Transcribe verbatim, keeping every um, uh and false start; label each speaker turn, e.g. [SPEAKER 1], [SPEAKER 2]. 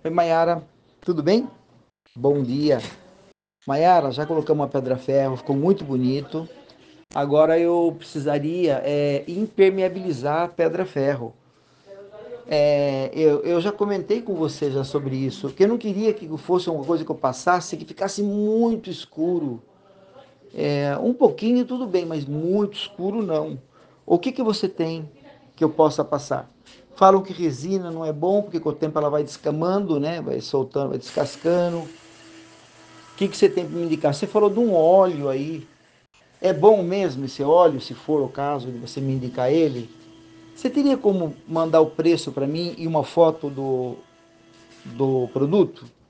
[SPEAKER 1] Oi, Maiara, tudo bem? Bom dia. Maiara, já colocamos uma pedra-ferro, ficou muito bonito. Agora eu precisaria é, impermeabilizar a pedra-ferro. É, eu, eu já comentei com você já sobre isso, que eu não queria que fosse uma coisa que eu passasse que ficasse muito escuro. É, um pouquinho tudo bem, mas muito escuro não. O que que você tem que eu possa passar? Falam que resina não é bom, porque com o tempo ela vai descamando, né? Vai soltando, vai descascando. O que, que você tem para me indicar? Você falou de um óleo aí. É bom mesmo esse óleo, se for o caso de você me indicar ele? Você teria como mandar o preço para mim e uma foto do, do produto?